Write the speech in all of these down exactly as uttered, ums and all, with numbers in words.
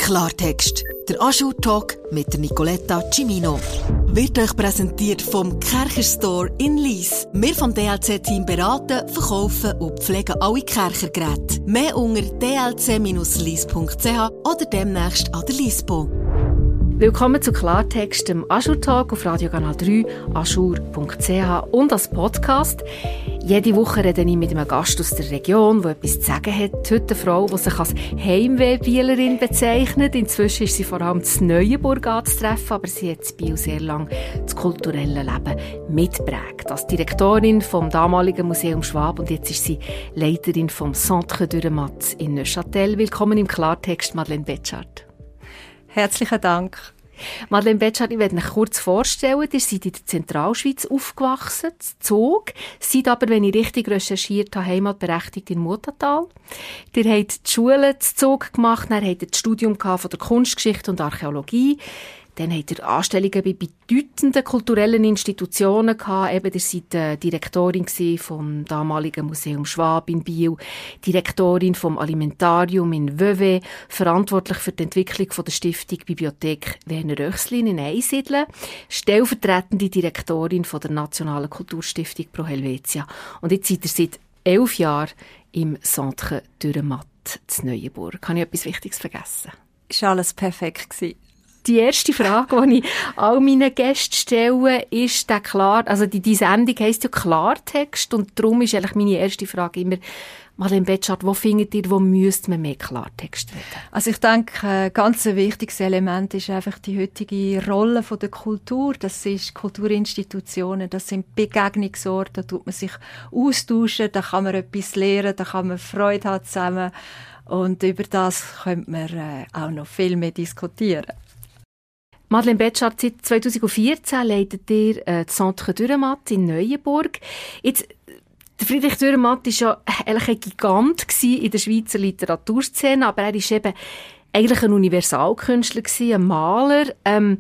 Klartext. Der Ajour-Talk mit der Nicoletta Cimino. Wird euch präsentiert vom Kercher Store in Lyss. Wir vom D L C-Team beraten, verkaufen und pflegen alle Kercher-Geräte. Mehr unter d l c dash lyss punkt c h oder demnächst an der Lyssbo. Willkommen zu Klartext, dem Ajour-Talk auf Radiokanal drei, ajour punkt c h und als Podcast. Jede Woche rede ich mit einem Gast aus der Region, der etwas zu sagen hat. Heute eine Frau, die sich als Heimwehbielerin bezeichnet. Inzwischen ist sie vor allem in Neuenburg anzutreffen, aber sie hat in Biel sehr lange das kulturelle Leben mitgeprägt. Als Direktorin vom damaligen Museum Schwab und jetzt ist sie Leiterin vom Centre Dürrenmatt in Neuchâtel. Willkommen im Klartext, Madeleine Betschart. Herzlichen Dank. Madeleine Betschart, ich werde mich kurz vorstellen. Ihr seid in der Zentralschweiz aufgewachsen, in Zug, seid aber, wenn ich richtig recherchiert habe, heimatberechtigt in Muttental. Ihr habt die Schule in Zug gemacht, dann habt ihr das Studium von der Kunstgeschichte und Archäologie. Dann habt ihr Anstellungen bei bedeutenden kulturellen Institutionen gehabt. Eben, ihr seid äh, Direktorin vom damaligen Museum Schwab in Biel, Direktorin vom Alimentarium in Vevey, verantwortlich für die Entwicklung von der Stiftung Bibliothek Werner Röchslin in Einsiedeln, stellvertretende Direktorin von der Nationalen Kulturstiftung Pro Helvetia. Und jetzt seid ihr seit elf Jahren im Centre Dürrenmatt in Neuenburg. Habe ich etwas Wichtiges vergessen? Es war alles perfekt. Die erste Frage, die ich all meinen Gästen stelle, ist der klar, also die, die Sendung heisst ja Klartext und darum ist eigentlich meine erste Frage immer, Madeleine Betschart, wo findet ihr, wo müsste man mehr Klartext reden? Also ich denke, ein ganz wichtiges Element ist einfach die heutige Rolle von der Kultur. Das ist Kulturinstitutionen, das sind Begegnungsorte, da tut man sich austauschen, da kann man etwas lernen, da kann man Freude haben zusammen und über das könnte man äh, auch noch viel mehr diskutieren. Madeleine Betschart, seit zweitausendvierzehn leitet ihr äh, das Centre Dürrenmatt in Neuenburg. Jetzt, der Friedrich Dürrenmatt war ja eigentlich ein Gigant in der Schweizer Literaturszene, aber er war eben eigentlich ein Universalkünstler, ein Maler. Ähm,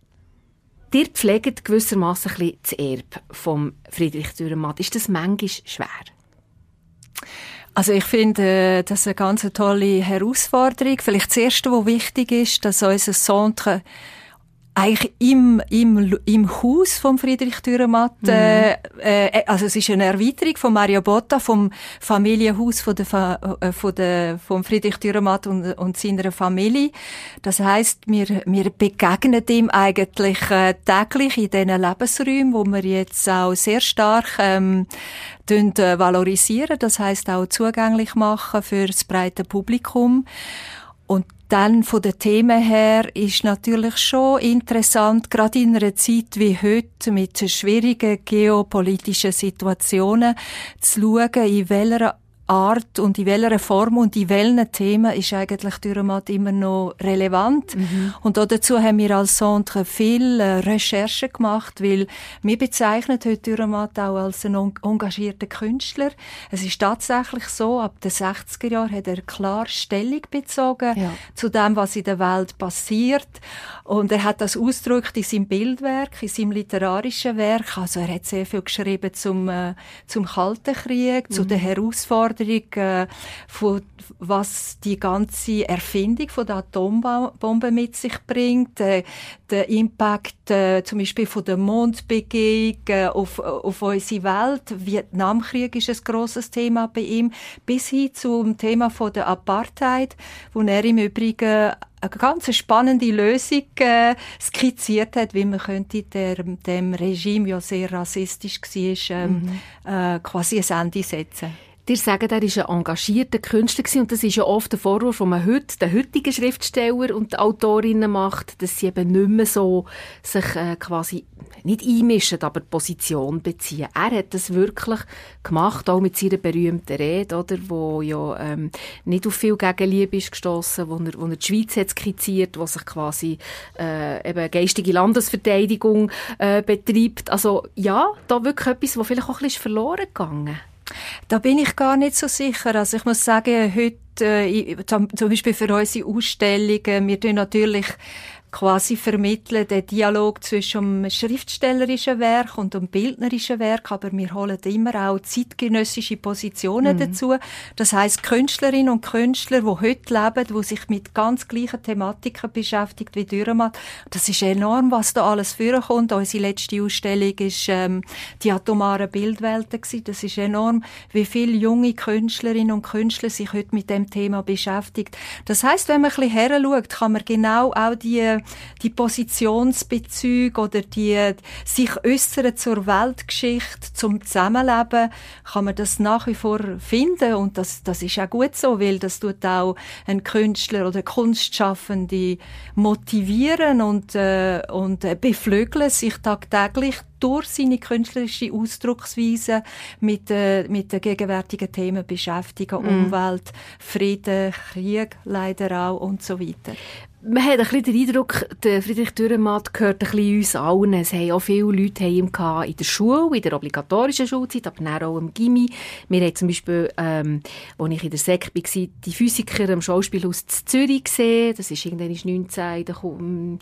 ihr pflegt gewissermassen ein bisschen das Erbe vom Friedrich Dürrenmatt. Ist das manchmal schwer? Also ich finde, das ist eine ganz tolle Herausforderung. Vielleicht das Erste, was wichtig ist, dass unser Centre eigentlich im, im, im Haus von Friedrich Dürrenmatt, mhm. äh, äh, also es ist eine Erweiterung von Mario Botta, vom Familienhaus von der, Fa- äh, von der, von Friedrich Dürrenmatt und, und seiner Familie. Das heisst, wir, wir begegnen ihm eigentlich äh, täglich in diesen Lebensräumen, wo wir jetzt auch sehr stark, ähm, tun, äh, valorisieren. Das heisst auch zugänglich machen für das breite Publikum. Und dann von den Themen her ist natürlich schon interessant, gerade in einer Zeit wie heute mit schwierigen geopolitischen Situationen zu schauen, in welcher Art und in welcher Form und in welchen Themen ist eigentlich Dürrenmatt immer noch relevant. Mhm. Und dazu haben wir als Centre viel äh, Recherche gemacht, weil wir bezeichnen heute Dürrenmatt auch als einen engagierten Künstler. Es ist tatsächlich so, ab den sechziger Jahren hat er klar Stellung bezogen ja. zu dem, was in der Welt passiert. Und er hat das ausgedrückt in seinem Bildwerk, in seinem literarischen Werk. Also er hat sehr viel geschrieben zum, äh, zum Kalten Krieg, mhm. zu den Herausforderungen, von was die ganze Erfindung von der Atombombe mit sich bringt, äh, der Impact äh, zum Beispiel von der Mondbegehung äh, auf, auf unsere Welt. Vietnamkrieg ist ein grosses Thema bei ihm, bis hin zum Thema von der Apartheid, wo er im Übrigen eine ganz spannende Lösung äh, skizziert hat, wie man könnte der, dem Regime, ja sehr rassistisch war, ähm, mhm. äh, quasi ein Ende setzen. Ihr sagt, er war ein engagierter Künstler und das ist ja oft der Vorwurf, den man heute den heutigen Schriftsteller und Autorinnen macht, dass sie eben nicht mehr so sich äh, quasi nicht einmischen, aber Position beziehen. Er hat das wirklich gemacht, auch mit seiner berühmten Rede, oder, wo ja ähm, nicht auf viel Gegenliebe ist gestossen, wo er, wo er die Schweiz hat skizziert, wo sich quasi äh, eben geistige Landesverteidigung äh, betreibt. Also ja, da wirklich etwas, wo vielleicht auch ein bisschen verloren gegangen. Da bin ich gar nicht so sicher. Also ich muss sagen, heute, äh, zum Beispiel für unsere Ausstellungen, wir tun natürlich quasi vermitteln, den Dialog zwischen dem schriftstellerischen Werk und dem bildnerischen Werk, aber wir holen immer auch zeitgenössische Positionen mhm. dazu. Das heisst, Künstlerinnen und Künstler, die heute leben, die sich mit ganz gleichen Thematiken beschäftigt wie Dürrenmatt. Das ist enorm, was da alles vorkommt. Unsere letzte Ausstellung ist ähm, die atomaren Bildwelten gewesen. Das ist enorm, wie viele junge Künstlerinnen und Künstler sich heute mit dem Thema beschäftigt. Das heisst, wenn man ein bisschen heranschaut, kann man genau auch die die Positionsbezüge oder die sich äußern zur Weltgeschichte, zum Zusammenleben, kann man das nach wie vor finden und das, das ist auch gut so, weil das tut auch ein Künstler oder Kunstschaffende motivieren und, äh, und äh, beflügeln, sich tagtäglich durch seine künstlerische Ausdrucksweise mit, äh, mit den gegenwärtigen Themen beschäftigen, mm. Umwelt, Frieden, Krieg leider auch und so weiter. Man hat ein bisschen den Eindruck, der Friedrich Dürrenmatt gehört ein bisschen uns allen. Es haben auch viele Leute haben ihn in der Schule, in der obligatorischen Schulzeit, aber dann auch im Gymi. Wir haben zum Beispiel, ähm, als ich in der Sek war, die Physiker am Schauspielhaus in Zürich gesehen. Das war irgendwann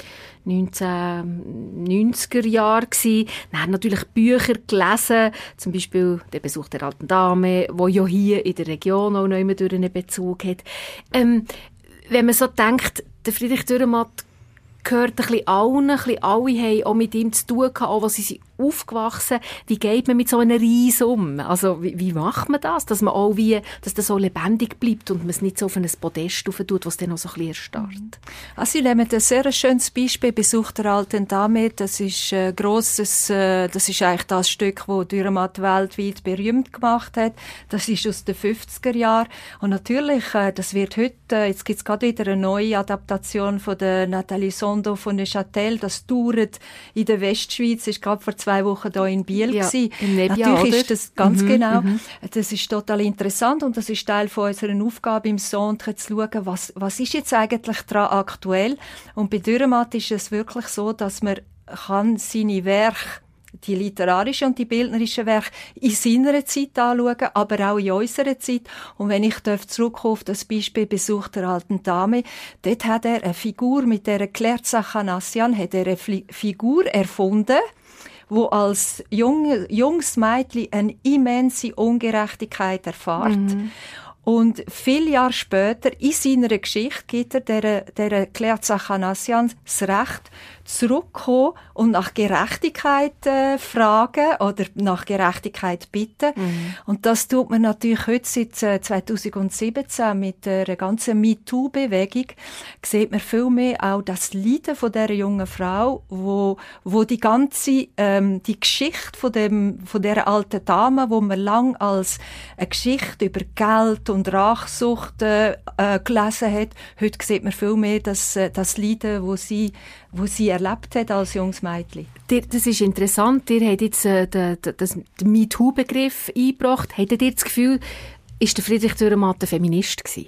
neunzehnhundertneunziger Jahre gewesen. Dann natürlich Bücher gelesen, zum Beispiel «Der Besuch der alten Dame», wo ja hier in der Region auch noch immer durch einen Bezug hat. Ähm, wenn man so denkt, der Friedrich Dürrenmatt gehört ein bisschen allen, ein bisschen alle haben auch mit ihm zu tun gehabt, auch als sie sind aufgewachsen. Wie geht man mit so einem Reis um? Also, wie, wie macht man das? Dass man auch wie, dass das so lebendig bleibt und man es nicht so auf ein Podest tut, was dann auch so ein bisschen erstarrt. Also, ich nehme ein sehr schönes Beispiel, Besuch der alten Dame. Das ist ein grosses, das ist eigentlich das Stück, das Dürrenmatt weltweit berühmt gemacht hat. Das ist aus den fünfziger Jahren. Und natürlich, das wird heute, jetzt gibt es gerade wieder eine neue Adaptation von der Nathalie Sondo von Neuchâtel. Das dauert in der Westschweiz, ist gerade vor zwei Wochen hier in Biel ja, gewesen. Im Nebja, Natürlich oder? ist das ganz mhm, genau. Mhm. Das ist total interessant und das ist Teil von unserer Aufgabe im Centre, zu schauen, was, was ist jetzt eigentlich daran aktuell. Und bei Dürrenmatt ist es wirklich so, dass man kann seine Werke, die literarischen und die bildnerischen Werke in seiner Zeit anschauen, aber auch in unserer Zeit. Und wenn ich zurückkommen auf das Beispiel Besuch der alten Dame, dort hat er eine Figur, mit der Claire Zachanassian, hat er eine Figur erfunden, wo als jung, junges Mädchen eine immense Ungerechtigkeit erfährt. Mhm. Und viele Jahre später, in seiner Geschichte, gibt er der, der Claire Zachanassian das Recht, zurückkommen und nach Gerechtigkeit äh, fragen oder nach Gerechtigkeit bitten. Mhm. Und das tut man natürlich heute seit äh, zweitausendsiebzehn mit der ganzen MeToo-Bewegung. Sieht man viel mehr auch das Leiden von dieser jungen Frau, wo, wo die ganze ähm, die Geschichte von dem von dieser alten Dame, wo man lang als eine Geschichte über Geld und Rachsucht äh, äh, gelesen hat. Heute sieht man viel mehr das, äh, das Leiden, wo sie wo sie erlebt hat als junges Mädchen. Das ist interessant. Ihr habt jetzt äh, den, den, den MeToo-Begriff eingebracht. Hattet ihr das Gefühl, ist der Friedrich Dürrenmatt ein Feminist gewesen?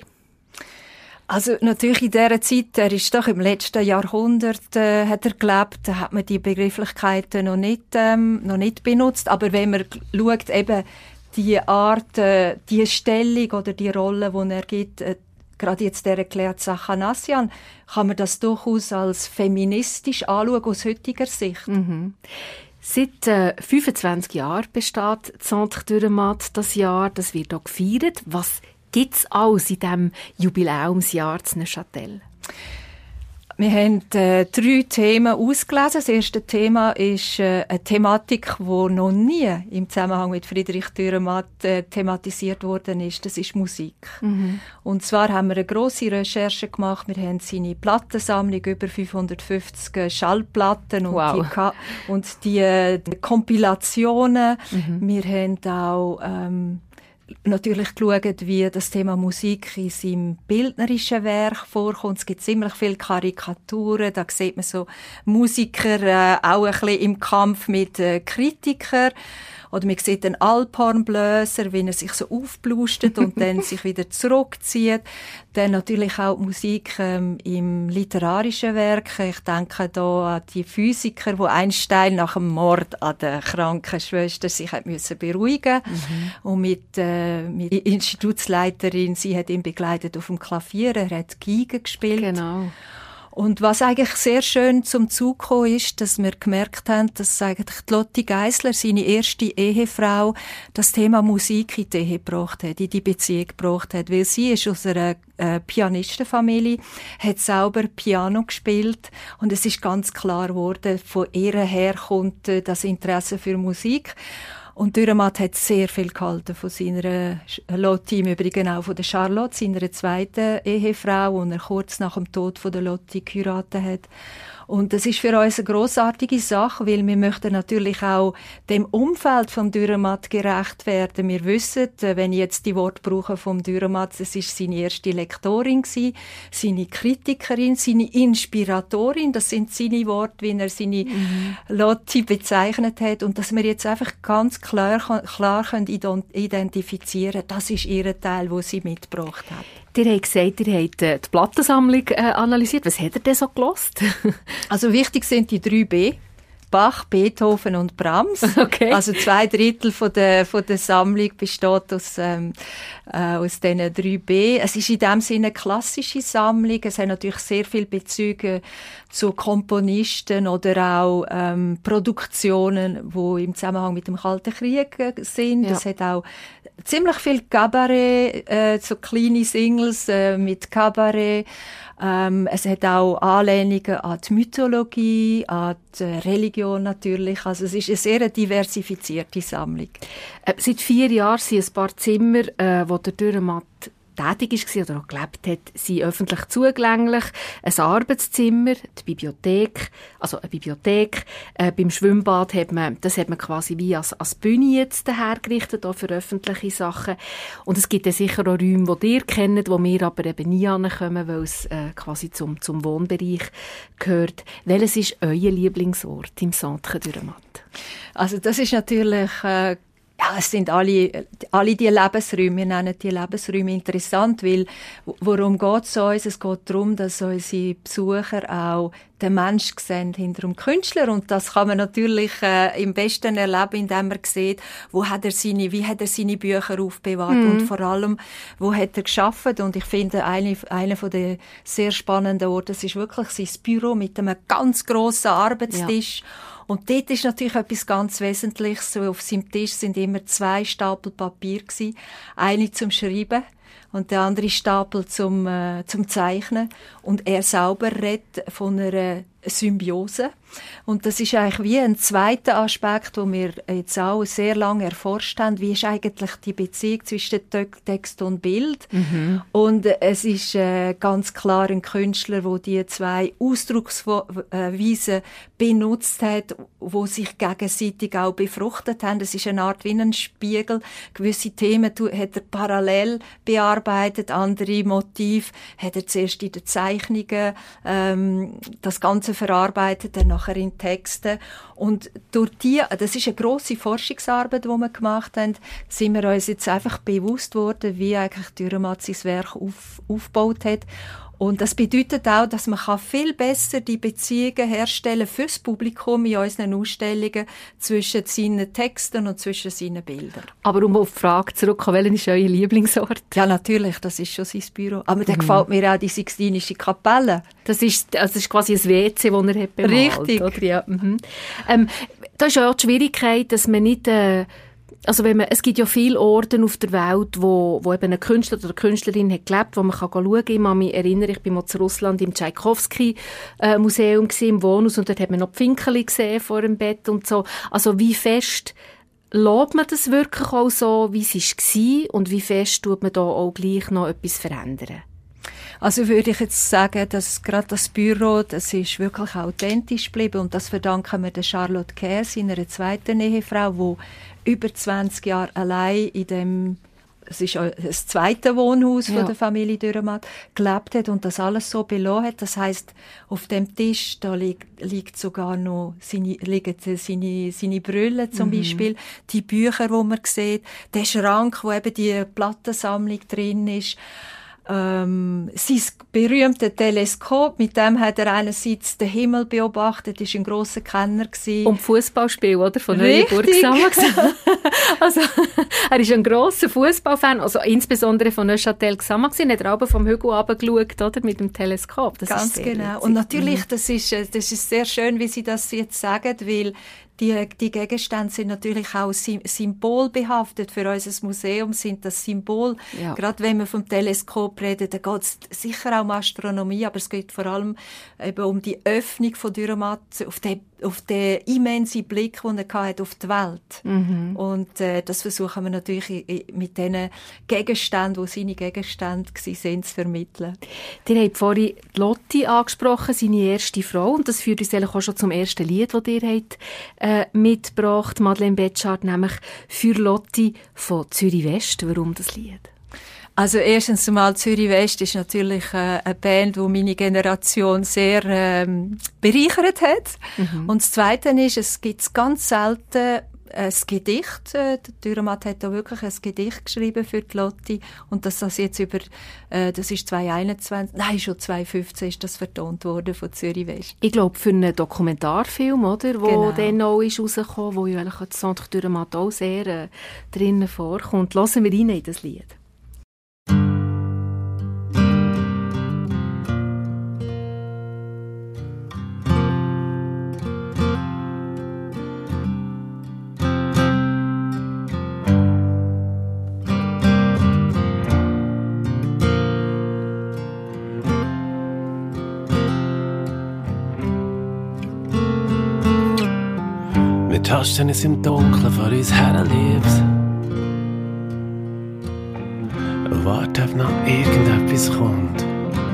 Also natürlich in dieser Zeit, er ist doch im letzten Jahrhundert äh, hat er gelebt, da hat man die Begrifflichkeiten noch nicht, ähm, noch nicht benutzt. Aber wenn man schaut, eben die Art, äh, die Stellung oder die Rolle, die er gibt, äh, gerade jetzt der erklärt Zachanassian, kann man das durchaus als feministisch anschauen aus heutiger Sicht. Mhm. Seit äh, fünfundzwanzig Jahren besteht Centre Dürrenmatt das Jahr. Das wird auch gefeiert. Was gibt es alles in diesem Jubiläumsjahr zu Neuchâtel? Wir haben äh, drei Themen ausgelesen. Das erste Thema ist äh, eine Thematik, die noch nie im Zusammenhang mit Friedrich Dürrenmatt äh, thematisiert worden ist. Das ist Musik. Mhm. Und zwar haben wir eine grosse Recherche gemacht. Wir haben seine Plattensammlung, über fünfhundertfünfzig Schallplatten und wow. die, und die, äh, die Kompilationen. Mhm. Wir haben auch ähm, natürlich geschaut, wie das Thema Musik in seinem bildnerischen Werk vorkommt. Es gibt ziemlich viele Karikaturen. Da sieht man so Musiker äh, auch ein bisschen im Kampf mit äh, Kritikern. Oder man sieht den Alphornbläser, wie er sich so aufblustet und dann sich wieder zurückzieht. Dann natürlich auch die Musik ähm, im literarischen Werk. Ich denke da an die Physiker, die Einstein nach dem Mord an der kranken Schwester sich hat müssen beruhigen mhm. und mit, äh, mit der Institutsleiterin, sie hat ihn begleitet auf dem Klavier, er hat Geige gespielt. Genau. Und was eigentlich sehr schön zum Zug kam, ist, dass wir gemerkt haben, dass eigentlich die Lotti Geisler, seine erste Ehefrau, das Thema Musik in die Ehe gebracht hat, in die Beziehung gebracht hat. Weil sie ist aus einer äh, Pianistenfamilie, hat selber Piano gespielt und es ist ganz klar geworden, von ihr her kommt äh, das Interesse für Musik. Und Dürrenmatt hat sehr viel gehalten von seiner Lotti, im Übrigen auch von der Charlotte, seiner zweiten Ehefrau, die er kurz nach dem Tod von der Lotti geheiratet hat. Und das ist für uns eine grossartige Sache, weil wir möchten natürlich auch dem Umfeld vom Dürrenmatt gerecht werden. Wir wissen, wenn ich jetzt die Worte brauche vom Dürrenmatt, es ist seine erste Lektorin gewesen, seine Kritikerin, seine Inspiratorin, das sind seine Worte, wie er seine mhm. Lotti bezeichnet hat. Und dass wir jetzt einfach ganz klar, klar können identifizieren, das ist ihr Teil, den sie mitgebracht hat. Ihr habt gesagt, ihr habt die Plattensammlung äh, analysiert. Was hat ihr denn so gehört? Also wichtig sind die drei B. Bach, Beethoven und Brahms. Okay. Also zwei Drittel von der, von der Sammlung besteht aus, ähm, äh, aus diesen drei B. Es ist in dem Sinne eine klassische Sammlung. Es hat natürlich sehr viele Bezüge zu Komponisten oder auch ähm, Produktionen, die im Zusammenhang mit dem Kalten Krieg sind. Ja. Es hat auch ziemlich viel Kabarett, äh, so kleine Singles äh, mit Kabarett. Ähm, es hat auch Anlehnungen an die Mythologie, an die Religion natürlich. Also es ist eine sehr diversifizierte Sammlung. Äh, seit vier Jahren sind ein paar Zimmer, äh, wo der Dürrenmatt tätig war oder auch gelebt hat, sind öffentlich zugänglich. Ein Arbeitszimmer, die Bibliothek, also eine Bibliothek. Äh, beim Schwimmbad hat man, das hat man quasi wie als, als Bühne jetzt hergerichtet, auch für öffentliche Sachen. Und es gibt ja sicher auch Räume, die ihr kennt, wo wir aber eben nie ankommen, weil es äh, quasi zum, zum Wohnbereich gehört. Welches ist euer Lieblingsort im Centre Dürrenmatt? Also das ist natürlich äh Ja, es sind alle, alle die Lebensräume, wir nennen die Lebensräume interessant, weil worum geht es uns? Es geht darum, dass unsere Besucher auch den Menschen sehen hinter dem Künstler und das kann man natürlich äh, im besten erleben, indem man sieht, wo hat er seine, wie hat er seine Bücher aufbewahrt mm. und vor allem, wo hat er geschafft und ich finde, eine, eine von den sehr spannenden Orte, das ist wirklich sein Büro mit einem ganz grossen Arbeitstisch. Ja. Und dort ist natürlich etwas ganz Wesentliches. So auf seinem Tisch sind immer zwei Stapel Papier gewesen. Eine zum Schreiben und der andere Stapel zum, äh, zum Zeichnen. Und er selber redet von einer Symbiose. Und das ist eigentlich wie ein zweiter Aspekt, den wir jetzt auch sehr lange erforscht haben. Wie ist eigentlich die Beziehung zwischen Text und Bild? Mhm. Und es ist äh, ganz klar ein Künstler, der die zwei Ausdrucksweisen benutzt hat, die sich gegenseitig auch befruchtet haben. Es ist eine Art wie ein Spiegel. Gewisse Themen hat er parallel bearbeitet, andere Motive hat er zuerst in den Zeichnungen ähm, das Ganze verarbeitet, dann nachher in Texten. Und durch die, das ist eine grosse Forschungsarbeit, die wir gemacht haben, sind wir uns jetzt einfach bewusst worden, wie eigentlich Dürrenmatt sein Werk auf, aufgebaut hat. Und das bedeutet auch, dass man viel besser die Beziehungen herstellen fürs Publikum in unseren Ausstellungen zwischen seinen Texten und zwischen seinen Bildern. Aber um auf die Frage zurückzukommen, welcher ist euer Lieblingsort? Ja, natürlich, das ist schon sein Büro. Aber mhm. dann gefällt mir auch die Sixtinische Kapelle. Das ist, also das ist quasi ein W C, das er hat bemalt. Richtig. Oder? Ja. Mhm. Ähm, da ist ja auch die Schwierigkeit, dass man nicht... Äh, Also wenn man, es gibt ja viele Orte auf der Welt, wo, wo eben ein Künstler oder eine Künstlerin hat gelebt, wo man kann schauen kann. Ich kann mich erinnern, ich bin mal zu Russland im Tschaikowski-Museum äh, im Wohnhaus und dort hat man noch Pfinkeli gesehen vor dem Bett und so. Also wie fest lässt man das wirklich auch so, wie es war und wie fest tut man da auch gleich noch etwas verändern? Also würde ich jetzt sagen, dass gerade das Büro, das ist wirklich authentisch geblieben und das verdanken wir der Charlotte Kerr, seiner zweiten Ehefrau, die über zwanzig Jahre allein in dem, es ist das zweite Wohnhaus ja. von der Familie Dürrenmatt, gelebt hat und das alles so belassen hat. Das heisst, auf dem Tisch da liegt, liegt sogar noch seine, liegen seine, seine Brille zum mhm. Beispiel, die Bücher, die man sieht, der Schrank, wo eben die Plattensammlung drin ist. ähm, sein berühmte Teleskop, mit dem hat er einerseits den Himmel beobachtet, ist ein grosser Kenner gewesen. Und Fußballspiel, oder? Von Neuenburg zusammen. Also, er ist ein grosser Fußballfan, also insbesondere von Neuchâtel zusammen gewesen. Hat er aber vom Hügel runtergeschaut, oder? Mit dem Teleskop. Das Ganz ist genau. witzig. Und natürlich, Mhm. das ist, das ist sehr schön, wie Sie das jetzt sagen, weil die, die Gegenstände sind natürlich auch symbolbehaftet. Für unser Museum sind das Symbol. Ja. Gerade wenn wir vom Teleskop reden, da geht es sicher auch um Astronomie, aber es geht vor allem eben um die Öffnung von Dürrenmatt, auf den, auf den immensen Blick, den er hatte auf die Welt. Mhm. Und äh, das versuchen wir natürlich mit diesen Gegenständen, die seine Gegenstände waren, zu vermitteln. Ihr habt vorhin Lotti angesprochen, seine erste Frau. Und das führt uns eigentlich auch schon zum ersten Lied, das ihr habt, äh, mitgebracht, Madeleine Betschart, nämlich «Für Lotti» von Zürich West. Warum das Lied? Also erstens einmal, Zürich West ist natürlich äh, eine Band, die meine Generation sehr ähm, bereichert hat. Mhm. Und das Zweite ist, es gibt ganz selten ein Gedicht. Äh, der Dürrenmatt hat da wirklich ein Gedicht geschrieben für die Lotti. Und dass das jetzt über, äh, das ist zwanzig einundzwanzig, nein, schon zwanzig fünfzehn ist das vertont worden von Zürich West. Ich glaube, für einen Dokumentarfilm, oder, wo Genau. dann auch ist rausgekommen, wo ja eigentlich das Centre Dürrenmatt auch sehr äh, drinnen vorkommt. Hören wir rein in das Lied. Wir tasten es im Dunkeln vor uns her, Liebes. Und warten, ob noch irgendetwas kommt.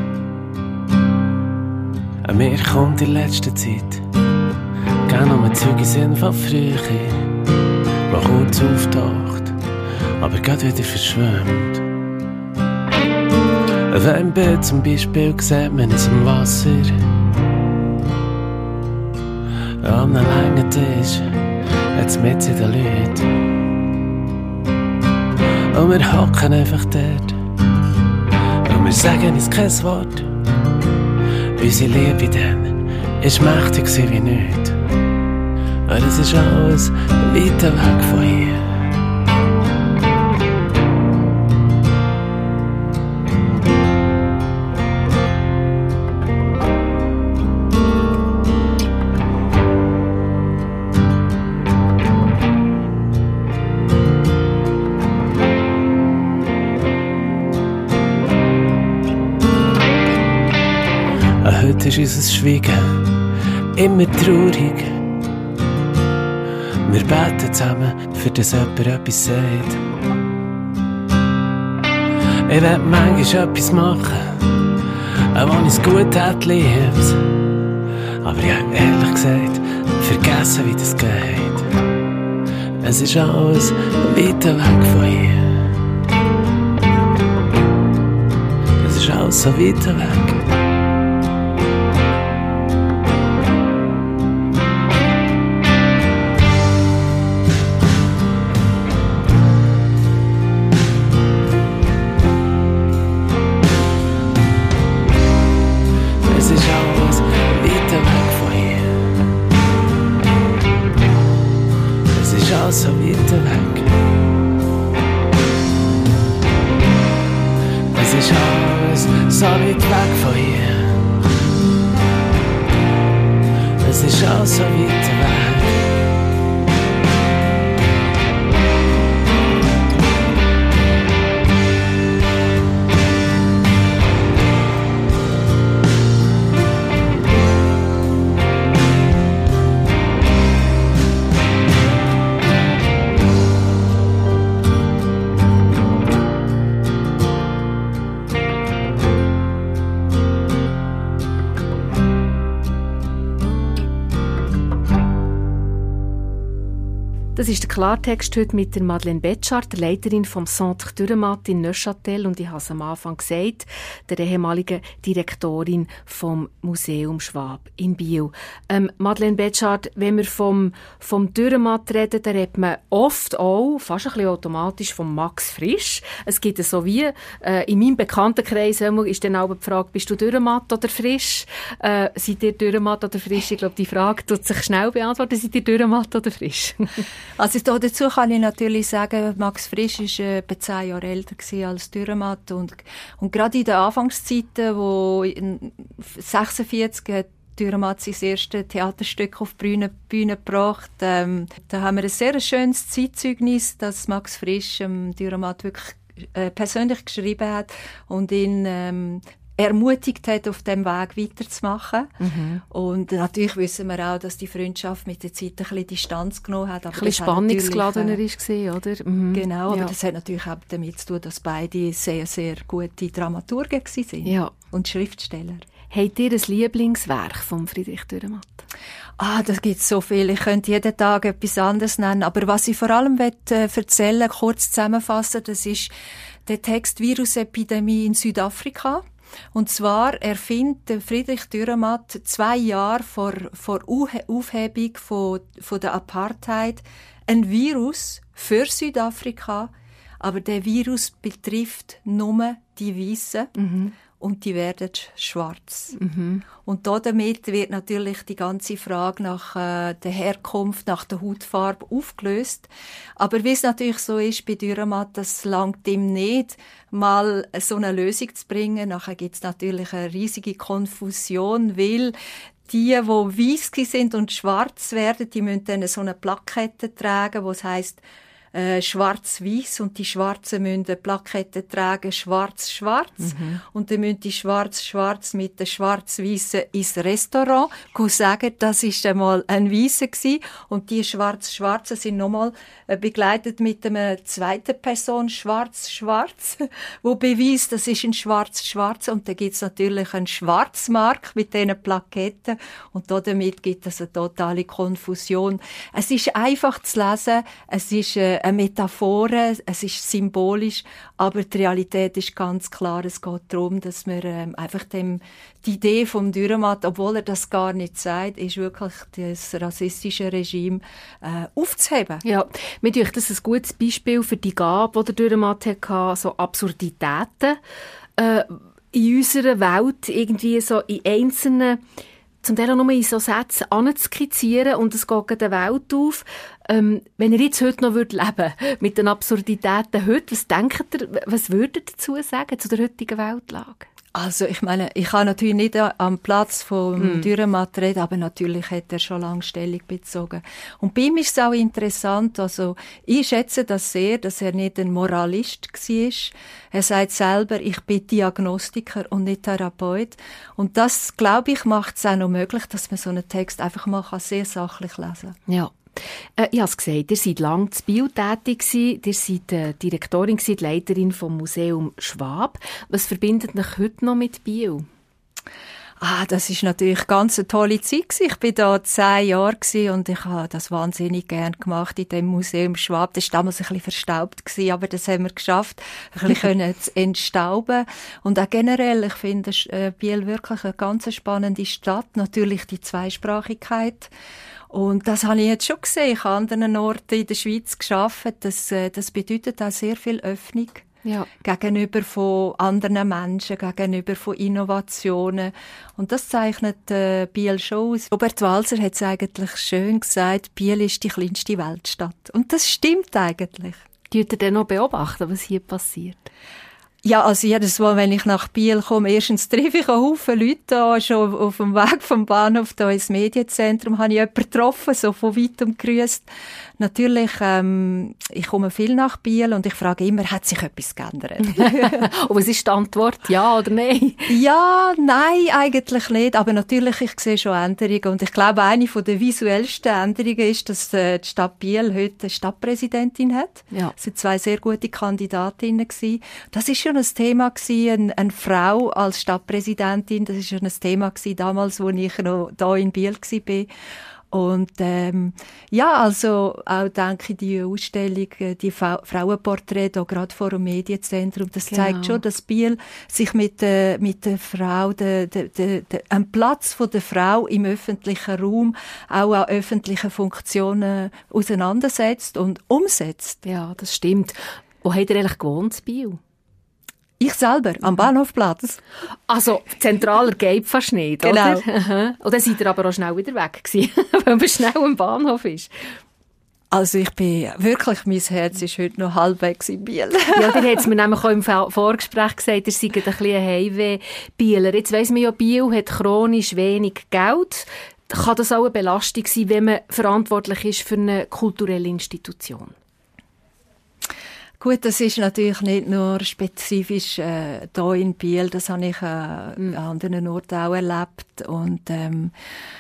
An mir kommt in letzter Zeit gerne um Züge sind von früher, die kurz auftaucht, aber grad wieder verschwimmt. Wenn Bild zum Beispiel sieht man es im Wasser. An einem langen Tisch hat's mit in den Leuten. Und wir hocken einfach dort. Und wir sagen uns kein Wort. Unsere Liebe dann ist mächtig wie nichts. Und es ist alles weiter weg von hier. Heute ist unser Schweigen immer traurig. Wir beten zusammen, für das jemand etwas sagt. Ich will manchmal etwas machen, auch wenn es gut hat, lieb's. Aber ich habe ehrlich gesagt vergessen, wie das geht. Es ist alles weiter weg von hier. Es ist alles so weiter weg. So weiter weg. Es ist alles so weit weg von hier. Es ist alles so weiter weg. Das ist der Klartext heute mit der Madeleine Betschart, der Leiterin vom Centre Dürrenmatt in Neuchâtel. Und ich habe es am Anfang gesagt, der ehemaligen Direktorin vom Museum Schwab in Biel. Ähm, Madeleine Betschart, wenn wir vom, vom Dürrenmatt reden, dann redet man oft auch, fast ein bisschen automatisch, von Max Frisch. Es gibt so wie, äh, in meinem Bekanntenkreis ist dann auch die Frage, bist du Dürrenmatt oder Frisch? Äh, seid ihr Dürrenmatt oder Frisch? Ich glaube, die Frage tut sich schnell beantworten. Seid ihr Dürrenmatt oder Frisch? Also dazu kann ich natürlich sagen, Max Frisch war äh, etwa zehn Jahre älter als Dürrenmatt. Und, und gerade in den Anfangszeiten, wo in sechsundvierzig hat Dürrenmatt sein erstes Theaterstück auf die Bühne, Bühne gebracht. Ähm, da haben wir ein sehr schönes Zeitzeugnis, dass Max Frisch ähm, Dürrenmatt wirklich äh, persönlich geschrieben hat und ihn ähm, ermutigt hat, auf dem Weg weiterzumachen. Mhm. Und natürlich wissen wir auch, dass die Freundschaft mit der Zeit ein bisschen Distanz genommen hat. Aber ein bisschen spannungsgeladener äh, war, oder? Mhm. Genau, aber ja. das hat natürlich auch damit zu tun, dass beide sehr, sehr gute Dramaturgen waren ja. und Schriftsteller. Habt ihr ein Lieblingswerk von Friedrich Dürrenmatt? Ah, das gibt so viel. Ich könnte jeden Tag etwas anderes nennen. Aber was ich vor allem möchte, äh, erzählen, kurz zusammenfassen, das ist der Text Virusepidemie in Südafrika. Und zwar erfindet Friedrich Dürrenmatt zwei Jahre vor, vor Aufhebung von, von der Apartheid ein Virus für Südafrika, aber der Virus betrifft nur die Weißen. Mhm. Und die werden schwarz. Mhm. Und damit wird natürlich die ganze Frage nach äh, der Herkunft, nach der Hautfarbe aufgelöst. Aber wie es natürlich so ist bei Dürrenmatt, das langt ihm nicht, mal so eine Lösung zu bringen. Nachher gibt es natürlich eine riesige Konfusion, weil die, die weiss sind und schwarz werden, die müssen dann so eine Plakette tragen, wo es heisst, Äh, schwarz-weiß und die Schwarzen müssen eine Plakette tragen, schwarz-schwarz. Mhm. Und dann müssen die schwarz-schwarz mit den schwarz-weißen ins Restaurant sagen, das ist einmal ein Weißer gewesen. Und die schwarz-schwarzen sind nochmal äh, begleitet mit einer zweiten Person, schwarz-schwarz, wo beweist, das ist ein schwarz-schwarz. Und dann gibt's natürlich einen Schwarzmarkt mit diesen Plaketten. Und damit gibt es eine totale Konfusion. Es ist einfach zu lesen, es ist äh, eine Metaphor, es ist symbolisch, aber die Realität ist ganz klar. Es geht darum, dass wir ähm, einfach dem, die Idee vom Dürrenmatt, obwohl er das gar nicht sagt, ist wirklich das rassistische Regime äh, aufzuheben. Ja, mir denke, das ist ein gutes Beispiel für die Gabe, die der Dürrenmatt hatte, so Absurditäten äh, in unserer Welt irgendwie so in einzelnen, zum Teil auch nur in so Sätzen anzuskizzieren und es geht der Welt auf. Ähm, wenn ihr jetzt heute noch leben würdet, mit den Absurditäten heute, was denkt ihr, was würdet ihr dazu sagen, zu der heutigen Weltlage? Also ich meine, ich kann natürlich nicht am Platz vom mm. Dürrenmatt reden, aber natürlich hat er schon lange Stellung bezogen. Und bei ihm ist es auch interessant, also ich schätze das sehr, dass er nicht ein Moralist war. Er sagt selber, ich bin Diagnostiker und nicht Therapeut. Und das, glaube ich, macht es auch noch möglich, dass man so einen Text einfach mal sehr sachlich lesen kann. Ja. Äh, ich habe es gesagt, ihr seid lange zu Biel tätig gewesen, ihr seid äh, Direktorin gewesen, die Leiterin vom Museum Schwab. Was verbindet euch heute noch mit Biel? Ah, das ist natürlich ganz eine tolle Zeit gewesen. Ich bin da zehn Jahre gewesen und ich habe das wahnsinnig gern gemacht in dem Museum Schwab. Das war damals ein bisschen verstaubt gewesen, aber das haben wir geschafft, ein bisschen zu entstauben. Und auch generell, ich finde äh, Biel wirklich eine ganz spannende Stadt. Natürlich die Zweisprachigkeit. Und das habe ich jetzt schon gesehen. Ich habe an anderen Orten in der Schweiz gearbeitet. Das, äh, das bedeutet auch sehr viel Öffnung. Ja. Gegenüber von anderen Menschen, gegenüber von Innovationen. Und das zeichnet äh, Biel schon aus. Robert Walser hat es eigentlich schön gesagt, Biel ist die kleinste Weltstadt. Und das stimmt eigentlich. Tut ihr denn noch beobachten, was hier passiert? Ja, also jedes Mal, wenn ich nach Biel komme, erstens treffe ich einen Haufen Leute da, schon auf dem Weg vom Bahnhof da ins Medienzentrum, habe ich jemanden getroffen, so von weitem gegrüßt. Natürlich, ähm, ich komme viel nach Biel und ich frage immer, hat sich etwas geändert? Und was ist die Antwort? Ja oder nein? Ja, nein, eigentlich nicht. Aber natürlich, ich sehe schon Änderungen. Und ich glaube, eine der visuellsten Änderungen ist, dass äh, die Stadt Biel heute eine Stadtpräsidentin hat. Ja. Es sind zwei sehr gute Kandidatinnen gewesen. Das ist schon ein Thema gewesen, eine, eine Frau als Stadtpräsidentin. Das ist schon ein Thema gewesen damals, als ich noch da in Biel war. Und ähm, ja, also auch denke ich, die Ausstellung, die Fa- Frauenporträts, gerade vor dem Medienzentrum, das Genau. zeigt schon, dass Biel sich mit, äh, mit der Frau, der, der, der, der, einem Platz von der Frau im öffentlichen Raum, auch an öffentlichen Funktionen auseinandersetzt und umsetzt. Ja, das stimmt. Wo habt ihr eigentlich gewohnt, in Biel? Ich selber, am Bahnhofplatz. Also, zentraler geht fast nicht, Genau. oder? Aha. Und dann seid ihr aber auch schnell wieder weg gewesen, weil man schnell am Bahnhof ist. Also ich bin wirklich, mein Herz ist heute noch halbwegs in Biel. Ja, der hat es mir nämlich auch im Vorgespräch gesagt, ihr seid ein bisschen ein Heimweh-Bieler. Jetzt weiss man ja, Biel hat chronisch wenig Geld. Kann das auch eine Belastung sein, wenn man verantwortlich ist für eine kulturelle Institution? Gut, das ist natürlich nicht nur spezifisch äh, hier in Biel, das habe ich äh, mhm. an anderen Orten auch erlebt. Und ähm,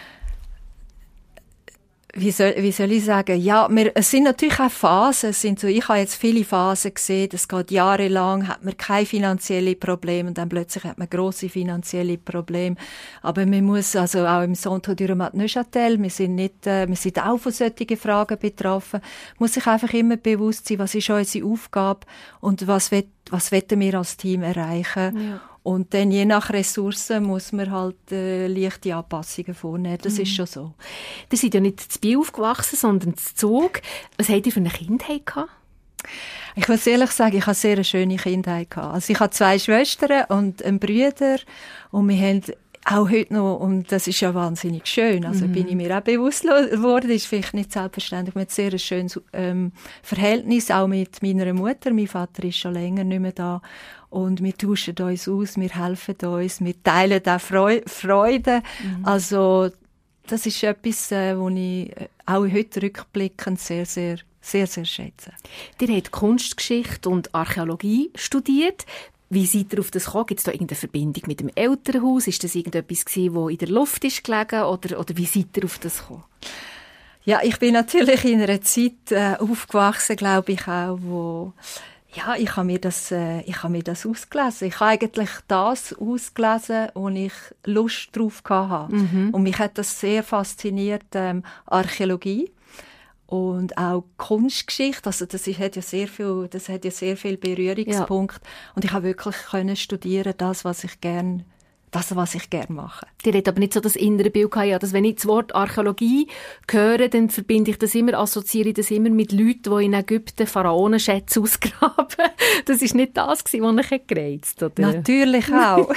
wie soll, wie soll ich sagen? Ja, wir, es sind natürlich auch Phasen. Es sind so, ich habe jetzt viele Phasen gesehen, das geht jahrelang, hat man keine finanziellen Probleme und dann plötzlich hat man grosse finanzielle Probleme. Aber man muss also auch im Centre du Mat Neuchâtel, wir sind nicht, äh, wir sind auch von solchen Fragen betroffen, muss sich einfach immer bewusst sein, was ist unsere Aufgabe und was will, was wollen wir als Team erreichen. Ja. Und dann je nach Ressourcen muss man halt äh, leichte Anpassungen vornehmen. Das mhm. ist schon so. Ihr seid ja nicht in Biel aufgewachsen, sondern in Zug. Was habt ihr für eine Kindheit gehabt? Ich muss ehrlich sagen, ich hatte eine sehr schöne Kindheit gehabt. Also ich habe zwei Schwestern und einen Bruder und wir haben auch heute noch, und das ist ja wahnsinnig schön, also mhm. bin ich mir auch bewusst geworden, das ist vielleicht nicht selbstverständlich, wir haben ein sehr schönes ähm, Verhältnis, auch mit meiner Mutter. Mein Vater ist schon länger nicht mehr da und wir tauschen uns aus, wir helfen uns, wir teilen auch Freu- Freude. Mhm. Also das ist etwas, äh, was ich auch heute rückblickend sehr, sehr, sehr, sehr schätze. Ihr habt Kunstgeschichte und Archäologie studiert. Wie seid ihr auf das gekommen? Gibt es da irgendeine Verbindung mit dem Elternhaus? Ist das irgendetwas gewesen, das in der Luft ist gelegen? Oder, oder wie seid ihr auf das gekommen? Ja, ich bin natürlich in einer Zeit äh, aufgewachsen, glaube ich auch, wo ja, ich habe mir das, äh, ich habe mir das ausgelesen. Ich habe eigentlich das ausgelesen, wo ich Lust drauf hatte. Mhm. Und mich hat das sehr fasziniert, ähm, Archäologie. Und auch Kunstgeschichte, also das ist, hat ja sehr viel, das hat ja sehr viel Berührungspunkte. Ja. Und ich habe wirklich können studieren, das, was ich gern, das, was ich gern mache. Die hat aber nicht so das innere Bild gehabt, ja, dass wenn ich das Wort Archäologie höre, dann verbinde ich das immer, assoziiere ich das immer mit Leuten, die in Ägypten Pharaonenschätze ausgraben. Das ist nicht das gewesen, was mich gereizt hat, oder? Natürlich auch.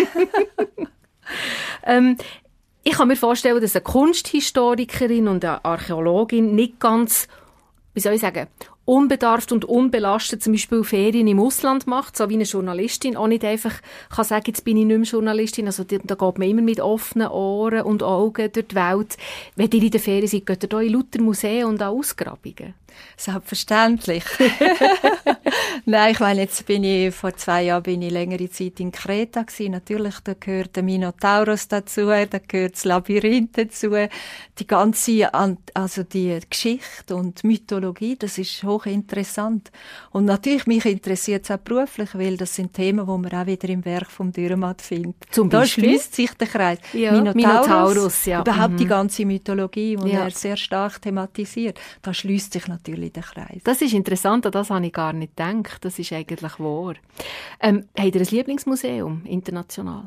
ähm, Ich kann mir vorstellen, dass eine Kunsthistorikerin und eine Archäologin nicht ganz, wie soll ich sagen, unbedarft und unbelastet zum Beispiel Ferien im Ausland macht, so wie eine Journalistin auch nicht einfach kann sagen, jetzt bin ich nicht mehr Journalistin. Also da geht man immer mit offenen Ohren und Augen durch die Welt. Wenn ihr in der Ferien seid, geht ihr da in lauter Museen und auch Ausgrabungen? Selbstverständlich. Nein, ich meine, jetzt bin ich, vor zwei Jahren bin ich längere Zeit in Kreta gewesen. Natürlich, da gehört der Minotaurus dazu, da gehört das Labyrinth dazu. Die ganze, also die Geschichte und Mythologie, das ist hochinteressant. Und natürlich, mich interessiert es auch beruflich, weil das sind Themen, die man auch wieder im Werk vom Dürrenmatt findet. Zum da Beispiel? schließt sich der Kreis. Ja, Minotaurus, Minotaurus, ja. Überhaupt mhm. die ganze Mythologie, die ja. er sehr stark thematisiert. Da schließt sich natürlich der Kreis. Das ist interessant, an das habe ich gar nicht gedacht. Das ist eigentlich wahr. Ähm, habt ihr ein Lieblingsmuseum, international?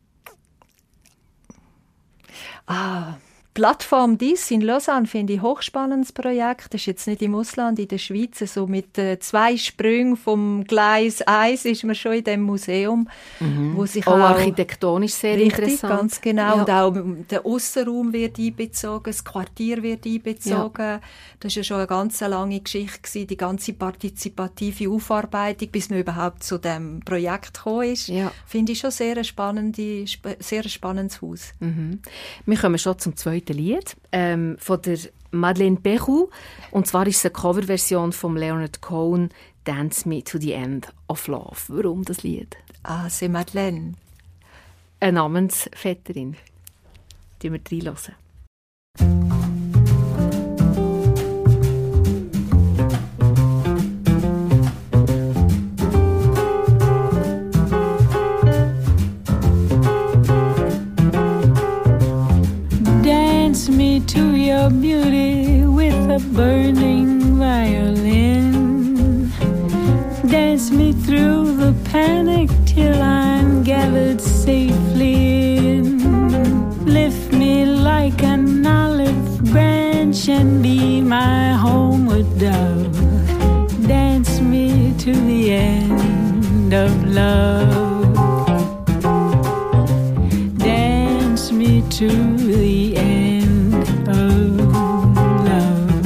Ah, Plattform Dies in Lausanne finde ich ein hochspannendes Projekt. Das ist jetzt nicht im Ausland, in der Schweiz. So mit äh, zwei Sprüngen vom Gleis eins ist man schon in dem Museum, mhm. wo sich auch, auch architektonisch sehr richtig, interessant. Ganz genau. Ja. Und auch der Aussenraum wird einbezogen, das Quartier wird einbezogen. Ja. Das war ja schon eine ganz lange Geschichte gewesen, die ganze partizipative Aufarbeitung, bis man überhaupt zu dem Projekt gekommen ist. Ja. Finde ich schon sehr ein spannende, sehr ein spannendes Haus. Mhm. Wir kommen schon zum zweiten Lied ähm, von der Madeleine Peyroux. Und zwar ist es eine Coverversion von Leonard Cohen, «Dance Me to the End of Love». Warum das Lied? Ah, c'est Madeleine. Eine Namensvetterin. Die wir reinhören. Dance me me to your beauty with a burning violin. Dance me through the panic till I'm gathered safely in. Lift me like an olive branch and be my homeward dove. Dance me to the end of love. Dance me to the end of love.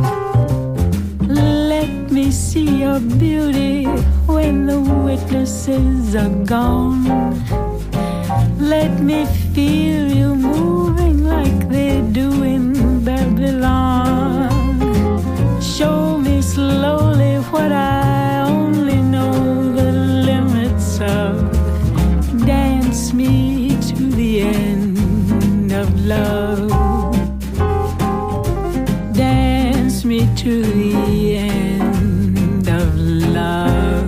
Let me see your beauty when the witnesses are gone. Let me feel you moving like they do in Babylon. Show me slowly what I only know the limits of. Dance me to the end of love. Dance me to the end of love.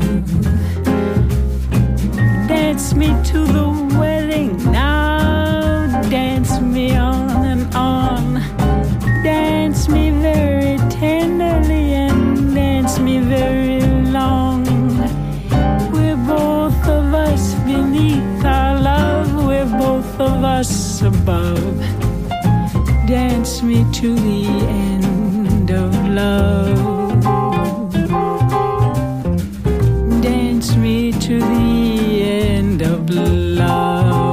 Dance me to the wedding now. Dance me on and on. Dance me very tenderly and dance me very long. We're both of us beneath our love. We're both of us above. Dance me to the end of love. Dance me to the end of love.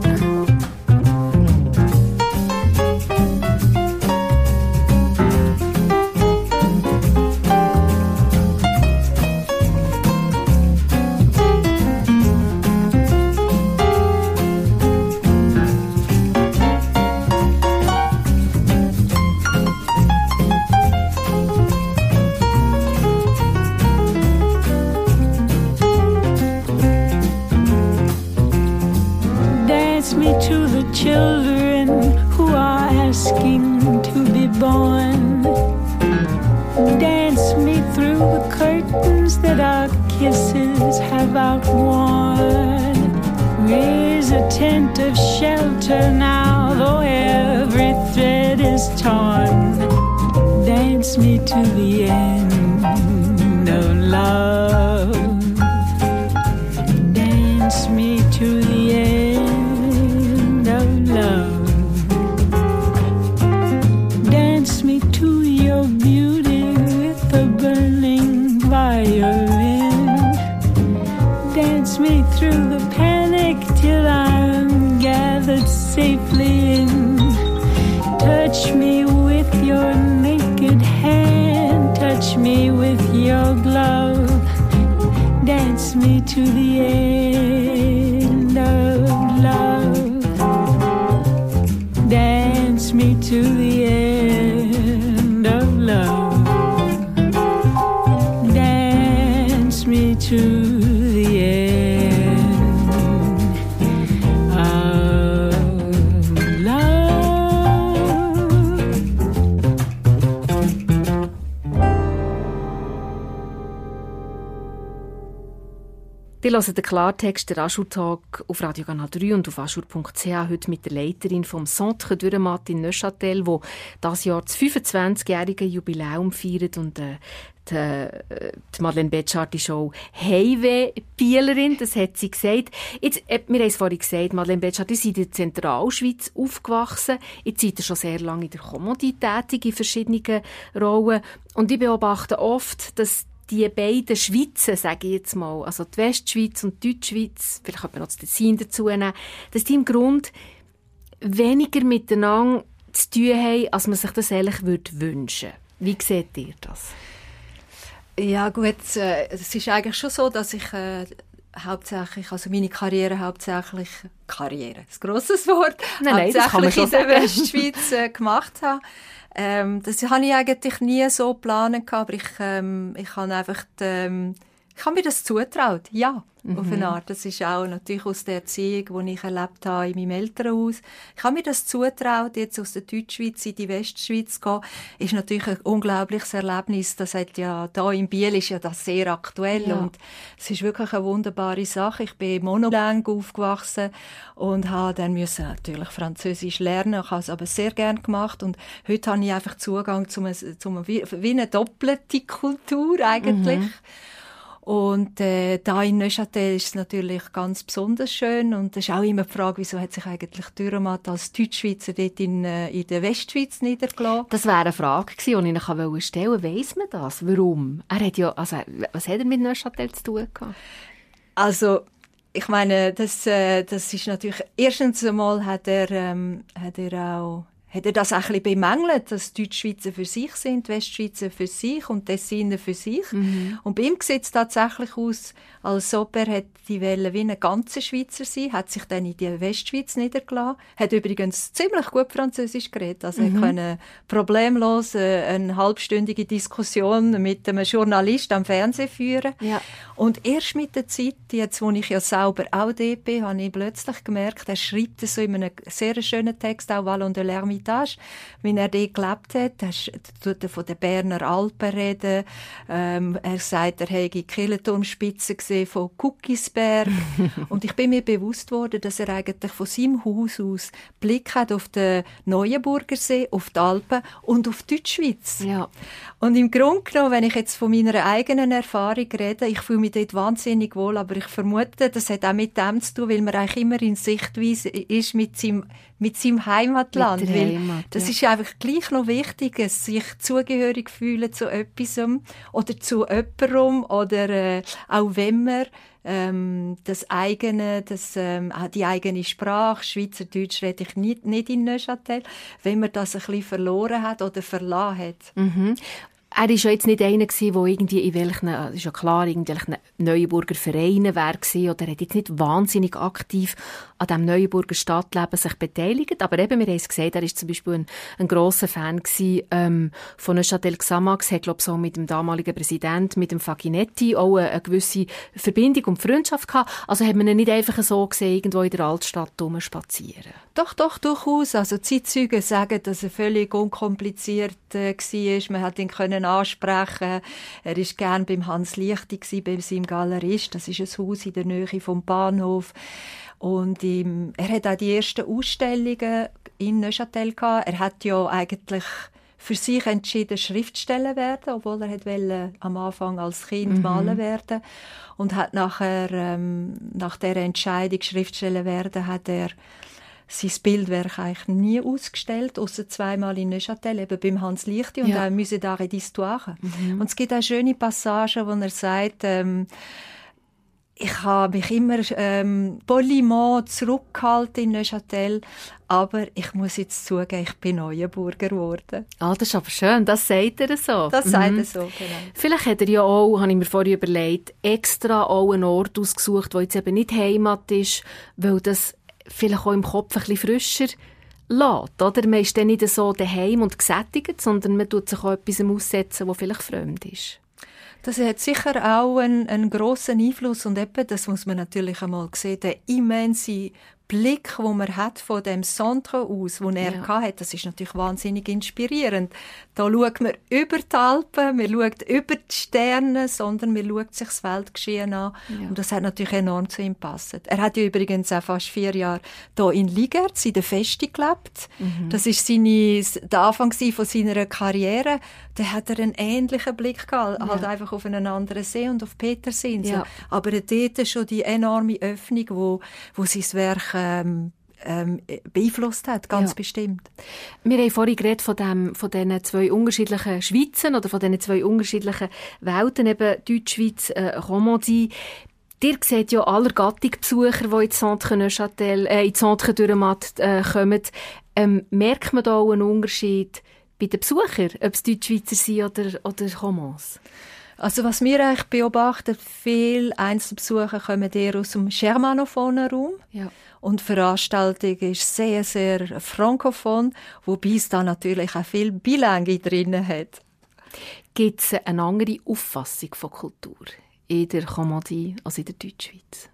Dance me to the children who are asking to be born. Dance me through the curtains that our kisses have outworn. Raise a tent of shelter now, though every thread is torn. Dance me to the end of love. Dance me to the end of love. Dance me to your beauty with a burning violin. Dance me through the panic till I'm gathered safely in. Touch me with your naked hand. Touch me with your glove. Dance me to the end of love. Dance me to the end of love. Dance me to the end of love. Die hören den Klartext der Aschur-Talk auf Radio Kanal drei und auf aschur punkt c h heute mit der Leiterin vom Centre Dürrenmatt in Neuchâtel, wo das Jahr das fünfundzwanzigjährige Jubiläum feiert und äh, die, äh, die Madeleine Betschart ist auch Heimweh-Bielerin, das hat sie gesagt. Jetzt, äh, wir haben es vorhin gesagt, Madeleine Betschart, ihr seid in der Zentralschweiz aufgewachsen, jetzt seid ihr schon sehr lange in der Kommodi tätig, in verschiedenen Rollen und ich beobachte oft, dass die beiden Schweizer, sage ich jetzt mal, also die Westschweiz und die Deutschschweiz, vielleicht könnte man noch das Tessin dazu nehmen, dass die im Grunde weniger miteinander zu tun haben, als man sich das eigentlich wünschen würde. Wie seht ihr das? Ja gut, äh, es ist eigentlich schon so, dass ich äh, hauptsächlich, also meine Karriere hauptsächlich, Karriere, ein grosses Wort, nein, nein, hauptsächlich in der Westschweiz äh, gemacht habe. Ähm, das habe ich eigentlich nie so geplant, aber ich, ähm, ich habe einfach die, ähm, Ich habe mir das zutraut, ja, Mhm. auf eine Art. Das ist auch natürlich aus der Erziehung, die ich erlebt habe in meinem Elternhaus. Ich habe mir das zutraut, jetzt aus der Deutschschweiz in die Westschweiz zu gehen. Ist natürlich ein unglaubliches Erlebnis. Das hat ja, da in Biel ist ja das sehr aktuell. Ja. Und es ist wirklich eine wunderbare Sache. Ich bin monolang aufgewachsen und habe dann müssen natürlich Französisch lernen. Ich habe es aber sehr gern gemacht. Und heute habe ich einfach Zugang zu einem, zu einem, wie eine doppelte Kultur eigentlich. Mhm. Und äh, da in Neuchâtel ist es natürlich ganz besonders schön. Und es ist auch immer die Frage, wieso hat sich eigentlich Dürrenmatt als Deutschschweizer dort in, äh, in der Westschweiz niedergelassen? Das wäre eine Frage gewesen, die ich Ihnen stellen wollte. Weiss man das? Warum? Er hat ja, also, was hat er mit Neuchâtel zu tun gehabt? Also, ich meine, das, äh, das ist natürlich, erstens einmal hat er, ähm, hat er auch, hat er das auch ein bisschen bemängelt, dass die Deutschschweizer für sich sind, die Westschweizer für sich und die Tessiner für sich. Mhm. Und bei ihm sieht es tatsächlich aus, als ob er hätte die Welle wie ein ganzer Schweizer sein, hat sich dann in die Westschweiz niedergelassen, hat übrigens ziemlich gut Französisch geredet, also mhm. er konnte problemlos äh, eine halbstündige Diskussion mit einem Journalist am Fernsehen führen. Ja. Und erst mit der Zeit, jetzt, wo ich ja selber auch dort bin, habe ich plötzlich gemerkt, er schreibt so in einem sehr schönen Text, auch Vallon de l'Hermitage, wie er dort gelebt hat. Er tut von den Berner Alpen reden. Ähm, er sagt, er hätte die Kirchturmspitze gesehen von Kuckisberg. Und ich bin mir bewusst worden, dass er eigentlich von seinem Haus aus Blick hat auf den Neuenburgersee, auf die Alpen und auf die Deutschschweiz. Ja. Und im Grunde genommen, wenn ich jetzt von meiner eigenen Erfahrung rede, ich fühle mich dort wahnsinnig wohl, aber ich vermute, das hat auch mit dem zu tun, weil man eigentlich immer in Sichtweise ist mit seinem, mit seinem Heimatland. Mit weil Heimat, das ja. ist einfach gleich noch wichtig, sich zugehörig fühlen zu etwas oder zu jemandem oder äh, auch wenn man ähm, das eigene, das, ähm, die eigene Sprache, Schweizerdeutsch rede ich nicht, nicht in Neuchâtel, wenn man das ein bisschen verloren hat oder verlassen hat. Mhm. Er war ja jetzt nicht einer, der irgendwie in welchen, das ist ja klar, irgendwelchen Neuenburger Vereinen war, oder er hat jetzt nicht wahnsinnig aktiv an diesem Neuenburger Stadtleben sich beteiligt. Aber eben, wir haben es gesagt, er war zum Beispiel ein, ein grosser Fan gewesen, ähm, von Neuchâtel Xamax, hat, glaube ich, so mit dem damaligen Präsidenten, mit dem Faginetti, auch eine, eine gewisse Verbindung und Freundschaft gehabt. Also hat man ihn nicht einfach so gesehen, irgendwo in der Altstadt rumspazieren. Doch, doch, durchaus. Also Zeitzeugen sagen, dass er völlig unkompliziert äh, war. Man hat ihn können ansprechen. Er war gern beim Hans Lichti gewesen, bei seinem Galerist. Das ist ein Haus in der Nähe vom Bahnhof. Und ihm, er hat auch die ersten Ausstellungen in Neuchâtel gehabt. Er hat ja eigentlich für sich entschieden, Schriftsteller werden, obwohl er wollte am Anfang als Kind mhm. malen werden. Und hat nachher, ähm, nach der Entscheidung, Schriftsteller werden, hat er sein Bildwerk eigentlich nie ausgestellt, ausser zweimal in Neuchâtel, eben beim Hans Lichti und ja. auch im Musée d'Art et d'Histoire. Mhm. Und es gibt auch schöne Passagen, wo er sagt, ähm, ich habe mich immer ähm, poliment zurückgehalten in Neuchâtel, aber ich muss jetzt zugeben, ich bin Neuenburger geworden. Ah, das ist aber schön, das sagt er so. Das mhm. sagt er so, genau. Vielleicht hat er ja auch, habe ich mir vorhin überlegt, extra auch einen Ort ausgesucht, der jetzt eben nicht Heimat ist, weil das vielleicht auch im Kopf ein bisschen frischer lässt, oder? Man ist dann nicht so daheim und gesättigt, sondern man tut sich auch etwas aussetzen, das vielleicht fremd ist. Das hat sicher auch einen, einen grossen Einfluss und eben, das muss man natürlich einmal sehen, der immense Blick, den man hat von dem Centre aus, den er ja. hatte, das ist natürlich wahnsinnig inspirierend. Da schaut man über die Alpen, man schaut über die Sterne, sondern man schaut sich das Weltgeschehen an. Ja. Und das hat natürlich enorm zu ihm gepasst. Er hat ja übrigens auch fast vier Jahre hier in Ligerz, in der Feste gelebt. Mhm. Das war seine, der Anfang von seiner Karriere. Da hat er einen ähnlichen Blick gehabt, ja. halt einfach auf einen anderen See und auf Petersinsel. Ja. Aber dort schon die enorme Öffnung, wo, wo sein Werk Ähm, ähm, beeinflusst hat, ganz ja. bestimmt. Wir haben vorhin geredet von, dem, von diesen zwei unterschiedlichen Schweizen oder von diesen zwei unterschiedlichen Welten, eben Deutschschweiz, äh, Romandie. Ihr seht ja aller Gattung-Besucher, die ins Centre Neuchâtel, äh, ins Centre Dürrenmatt äh, kommen. Ähm, merkt man da auch einen Unterschied bei den Besuchern, ob es Deutschschweizer sind oder, oder Romans? Also was wir eigentlich beobachten, viele Einzelbesucher kommen eher aus dem germanophonen Raum. Ja. Und die Veranstaltung ist sehr, sehr frankophon, wobei es da natürlich auch viel Bilingue drin hat. Gibt es eine andere Auffassung von Kultur in der Komödie als in der Deutschschweiz?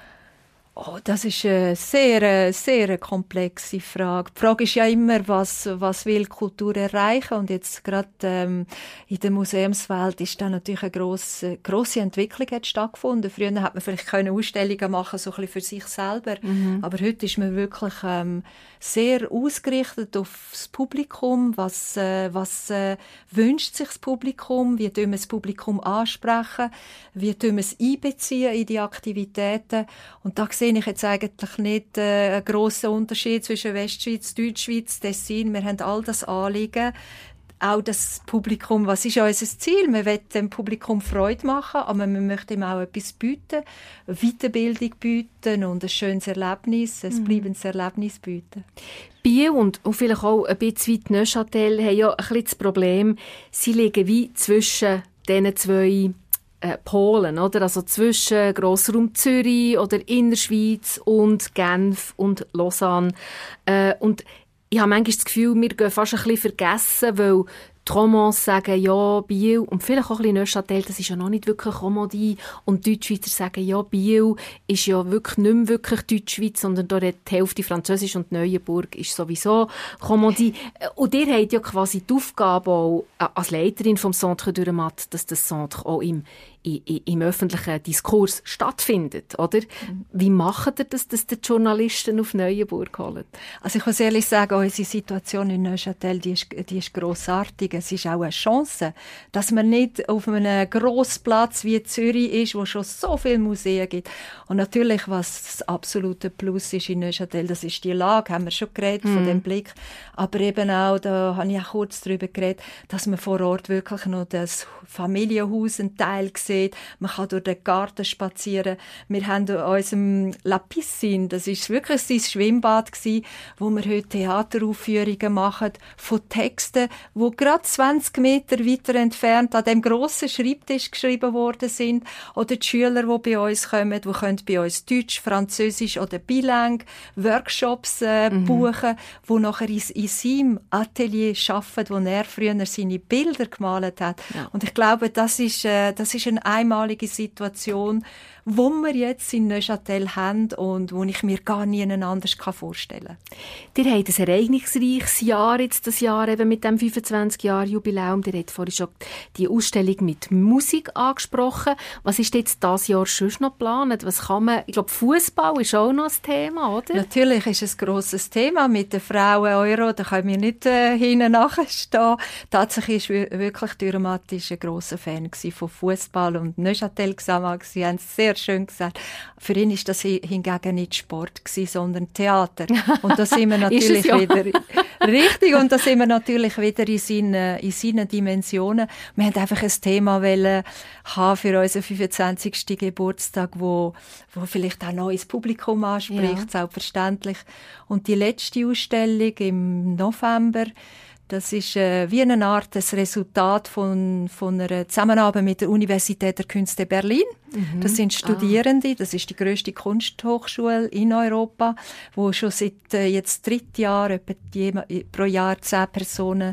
Oh, das ist eine sehr, sehr komplexe Frage. Die Frage ist ja immer, was, was will Kultur erreichen? Und jetzt gerade ähm, in der Museumswelt ist da natürlich eine grosse, grosse Entwicklung hat stattgefunden. Früher hat man vielleicht können Ausstellungen machen, so ein bisschen für sich selber. Mhm. Aber heute ist man wirklich ähm, sehr ausgerichtet auf das Publikum. Was, äh, was äh, wünscht sich das Publikum? Wie tun wir das Publikum ansprechen? Wie tun wir es einbeziehen in die Aktivitäten? Und da sehe ich jetzt eigentlich nicht äh, einen grossen Unterschied zwischen Westschweiz, Deutschschweiz, Tessin. Wir haben all das Anliegen. Auch das Publikum, was ist unser Ziel? Wir wollen dem Publikum Freude machen, aber wir möchten ihm auch etwas bieten, Weiterbildung bieten und ein schönes Erlebnis, ein mhm. bleibendes Erlebnis bieten. Biel und, und vielleicht auch ein bisschen weit Neuchâtel haben ja ein bisschen das Problem, sie liegen wie zwischen diesen zwei Äh, Polen, oder? Also zwischen Grossraum Zürich oder Innerschweiz und Genf und Lausanne. Äh, und ich habe manchmal das Gefühl, wir gehen fast ein bisschen vergessen, weil die Romans sagen, ja, Biel, und vielleicht auch ein bisschen Neuchâtel, das ist ja noch nicht wirklich Komödie. Und die Deutschschweizer sagen, ja, Biel ist ja wirklich nicht mehr wirklich Deutschschweiz, sondern da hat die Hälfte Französisch und Neuenburg ist sowieso Komödie. Und ihr habt ja quasi die Aufgabe auch als Leiterin vom Centre Dürrenmatt, dass das Centre auch im im öffentlichen Diskurs stattfindet, oder? Mhm. Wie macht ihr das, dass die Journalisten auf Neuenburg holen? Also ich muss ehrlich sagen, unsere Situation in Neuchâtel, die ist, die ist grossartig. Es ist auch eine Chance, dass man nicht auf einem Grossplatz wie Zürich ist, wo schon so viele Museen gibt. Und natürlich, was das absolute Plus ist in Neuchâtel, das ist die Lage, haben wir schon geredet, mhm. von dem Blick. Aber eben auch, da habe ich auch kurz darüber geredet, dass man vor Ort wirklich noch das Familienhaus einen Teil sieht. Man kann durch den Garten spazieren. Wir haben in unserem La Piscine, das ist wirklich sein Schwimmbad gewesen, wo wir heute Theateraufführungen machen von Texten, die gerade zwanzig Meter weiter entfernt an dem grossen Schreibtisch geschrieben worden sind. Oder die Schüler, die bei uns kommen, die können bei uns Deutsch, Französisch oder Bilang Workshops äh, mhm. buchen, die nachher in, in seinem Atelier arbeiten, wo er früher seine Bilder gemalt hat. Ja. Und ich glaube, das ist, äh, das ist eine einmalige Situation, wo wir jetzt in Neuchâtel haben und wo ich mir gar nie anders vorstellen kann. Ihr habt ein ereignisreiches Jahr jetzt das Jahr eben mit dem fünfundzwanzig Jahre Jubiläum. Ihr habt vorhin schon die Ausstellung mit Musik angesprochen. Was ist jetzt dieses Jahr schon noch geplant? Was kann man, ich glaube, Fußball ist auch noch ein Thema, oder? Natürlich ist es ein grosses Thema mit den Frauen-Euro. Da können wir nicht äh, hinten nachstehen. Tatsächlich war wirklich Dürrenmatt ein grosser Fan von Fußball und Neuchâtel zusammen. Sie haben es sehr schön gesagt. Für ihn ist das hingegen nicht Sport gewesen, sondern Theater. Und da sind wir natürlich ja. wieder richtig. Und da sind wir natürlich wieder in seinen, in seinen Dimensionen. Wir haben einfach ein Thema wollen haben für unseren fünfundzwanzigsten Geburtstag, wo, wo vielleicht auch neues Publikum anspricht, ja. selbstverständlich. Und die letzte Ausstellung im November, das ist äh, wie eine Art das Resultat von, von einer Zusammenarbeit mit der Universität der Künste Berlin. Mhm. Das sind Studierende, ah. das ist die grösste Kunsthochschule in Europa, wo schon seit äh, jetzt dritten Jahr etwa je, pro Jahr zehn Personen,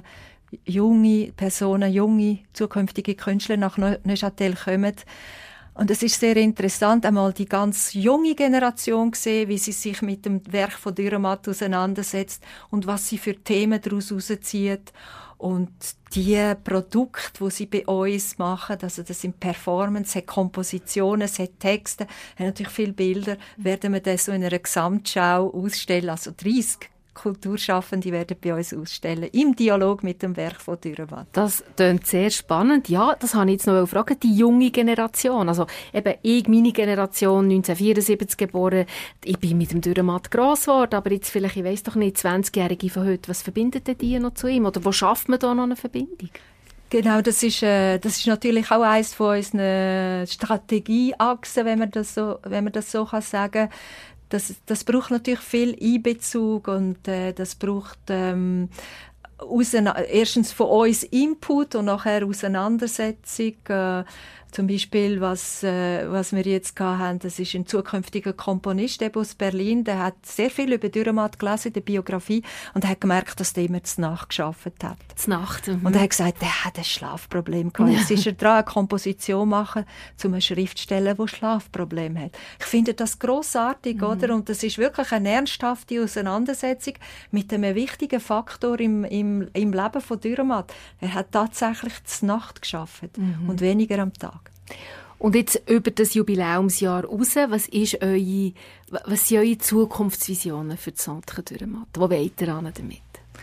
junge Personen, junge zukünftige Künstler nach Neuchâtel kommen. Und es ist sehr interessant, einmal die ganz junge Generation gesehen, wie sie sich mit dem Werk von Dürrenmatt auseinandersetzt und was sie für Themen daraus herauszieht. Und die Produkte, die sie bei uns machen, also das sind Performance, hat Kompositionen, es hat Texte, haben natürlich viele Bilder, werden wir das so in einer Gesamtschau ausstellen, also dreissig Kulturschaffende werden bei uns ausstellen, im Dialog mit dem Werk von Dürrenmatt. Das klingt sehr spannend. Ja, das habe ich jetzt noch fragen. Die junge Generation, also eben ich, meine Generation, neunzehnhundertvierundsiebzig geboren, ich bin mit dem Dürrenmatt gross geworden, aber jetzt vielleicht, ich weiss doch nicht, zwanzigjährige von heute, was verbindet denn die noch zu ihm? Oder wo schafft man da noch eine Verbindung? Genau, das ist, äh, das ist natürlich auch eines von unseren Strategieachsen, wenn man das so, wenn man das so kann sagen. Das, das braucht natürlich viel Einbezug und äh, das braucht ähm, erstens von uns Input und nachher Auseinandersetzung. Äh, zum Beispiel, was, äh, was wir jetzt hatten, das ist ein zukünftiger Komponist aus Berlin, der hat sehr viel über Dürrenmatt gelesen in der Biografie und hat gemerkt, dass der immer zu Nacht gearbeitet hat. Zu Nacht. Mhm. Und er hat gesagt, der hat ein Schlafproblem gehabt. Jetzt ist er dran, eine Komposition machen, zu einem Schriftsteller, der Schlafproblem hat. Ich finde das grossartig, mhm. oder? Und das ist wirklich eine ernsthafte Auseinandersetzung mit einem wichtigen Faktor im, im, im Leben von Dürrenmatt. Er hat tatsächlich zu Nacht gearbeitet mhm. und weniger am Tag. Und jetzt über das Jubiläumsjahr raus, was, ist eure, was sind eure Zukunftsvisionen für die Centre Dürrenmatt? Wo wollt ihr hin damit?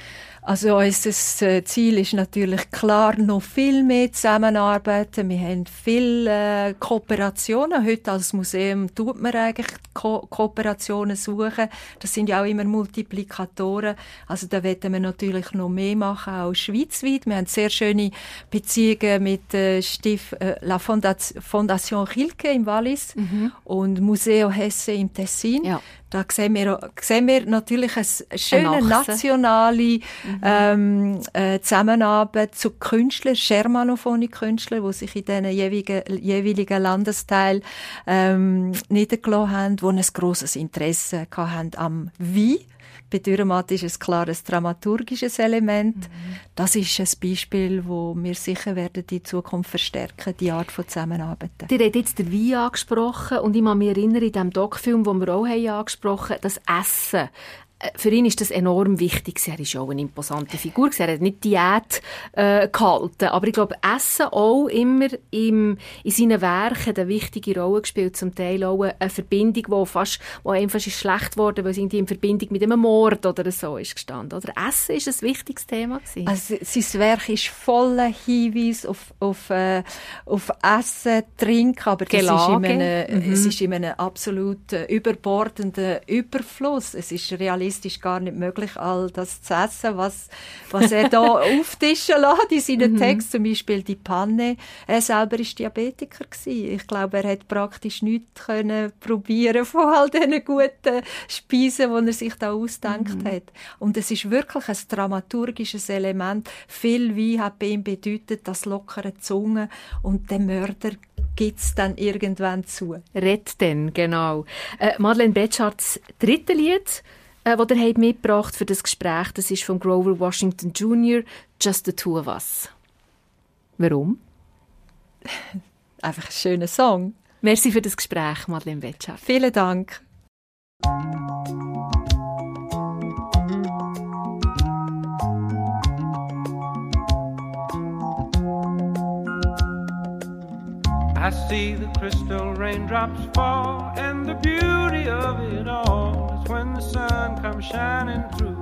Also unser Ziel ist natürlich klar, noch viel mehr zusammenarbeiten. Wir haben viele äh, Kooperationen. Heute als Museum tut man eigentlich Ko- Kooperationen suchen. Das sind ja auch immer Multiplikatoren. Also da wollen wir natürlich noch mehr machen, auch schweizweit. Wir haben sehr schöne Beziehungen mit äh, Stif, äh, La Fondation, Fondation Rilke im Wallis mhm. und Museo Hesse im Tessin. Ja. Da sehen wir, sehen wir natürlich eine schöne eine nationale mhm. ähm, äh, Zusammenarbeit zu Künstlern, germanophone Künstler, die sich in diesen jeweiligen, jeweiligen Landesteilen ähm, niedergelassen haben, die ein grosses Interesse haben am Wein. Bei Dürrenmatt ist es klar ein dramaturgisches Element. Mhm. Das ist ein Beispiel, wo wir sicher werden in Zukunft verstärken, die Art von Zusammenarbeit. Ihr habt jetzt den Wein angesprochen und ich kann mich erinnern, in dem Doc-Film, den wir auch haben angesprochen haben, das Essen. Für ihn ist das enorm wichtig. Er ist auch eine imposante Figur. Er hat nicht Diät äh, gehalten. Aber ich glaube, Essen auch immer im, in seinen Werken eine wichtige Rolle gespielt. Zum Teil auch eine Verbindung, die fast, wo einem fast ist schlecht geworden, weil es irgendwie in Verbindung mit einem Mord oder so ist gestanden. Oder Essen ist ein wichtiges Thema gewesen. Also, sein Werk ist voller Hinweis auf, auf, äh, auf Essen, Trinken, aber das ist in einem, mhm. es ist in einem absolut äh, überbordenden Überfluss. Es ist realistisch. Es ist gar nicht möglich, all das zu essen, was, was er da auftischen lässt in seinen Text, zum Beispiel die Panne. Er selber war Diabetiker gewesen. Ich glaube, er hat praktisch nichts können probieren von all diesen guten Speisen, die er sich da ausgedacht mhm. hat. Und es ist wirklich ein dramaturgisches Element. Viel Wein hat bei ihm bedeutet, das lockere Zunge und der Mörder gibt es dann irgendwann zu. Red denn, genau. Äh, Madeleine Betschards dritte Lied, Äh, das ihr mitgebracht für das Gespräch, das ist von Grover Washington Junior «Just the Two of Us». Warum? Einfach ein schöner Song. Merci für das Gespräch, Madeleine Betschart. Vielen Dank. I see the crystal raindrops fall, and the beauty of it all is when the sun comes shining through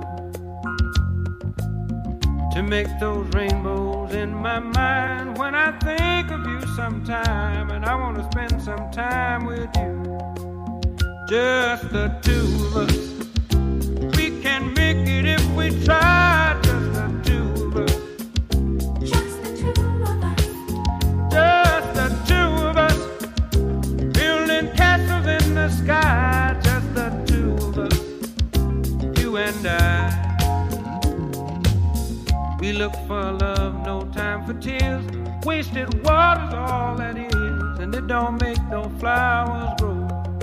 to make those rainbows in my mind. When I think of you sometime, and I want to spend some time with you, just the two of us. We can make it if we try, just the two of us. Just the two of us. Just the two of us. Building castles in the sky, just the two of us. You and I. We look for love, no time for tears. Wasted water's all that is, and it don't make no flowers grow.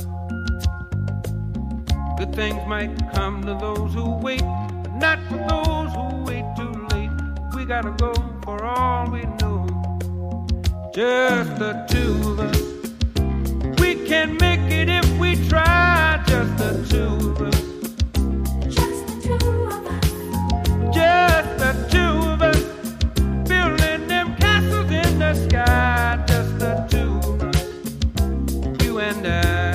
Good things might come to those who wait, but not for those who wait too late. We gotta go for all we know. Just the two of us. We can make it if we try. Just the two of us. Just the two of us. Just the two of us. Building them castles in the sky. Just the two of us. You and I.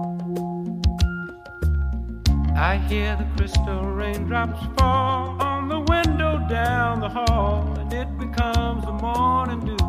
I hear the crystal raindrops fall on hall and it becomes the morning dew.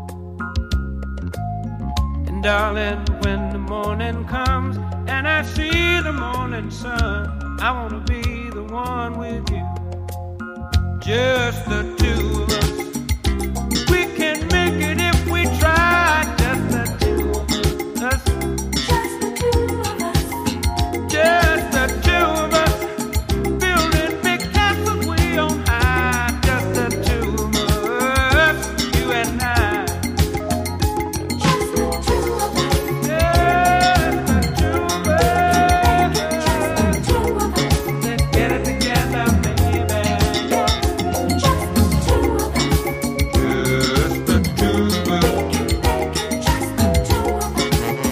And darling, when the morning comes and I see the morning sun, I want to be the one with you, just the two of us. We can make it if we try, just the two of us. Just the two of us. Just the two of us. Building big castles way on high, just the two of us, you and I. Just the two of us. Just the two of us. Just the two of us. Let's get it together, baby. Just the two of us. Just the two of us. Just the two of us.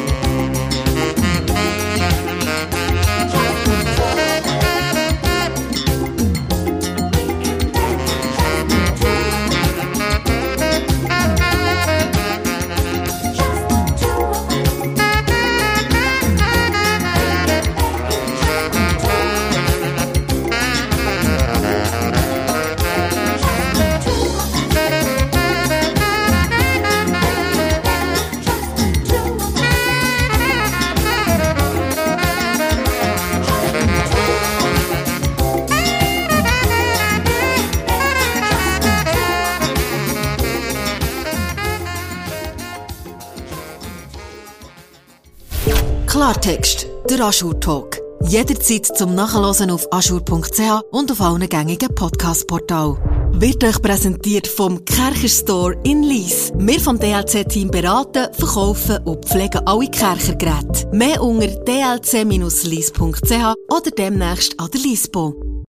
Klartext, der Aschur-Talk. Jederzeit zum Nachhören auf aschur punkt c h und auf allen gängigen Podcast-Portalen. Wird euch präsentiert vom Kercher Store in Lyss. Wir vom D L C-Team beraten, verkaufen und pflegen alle Kerchergeräte. Mehr unter d l c Bindestrich lyss punkt c h oder demnächst an der Lyssbo.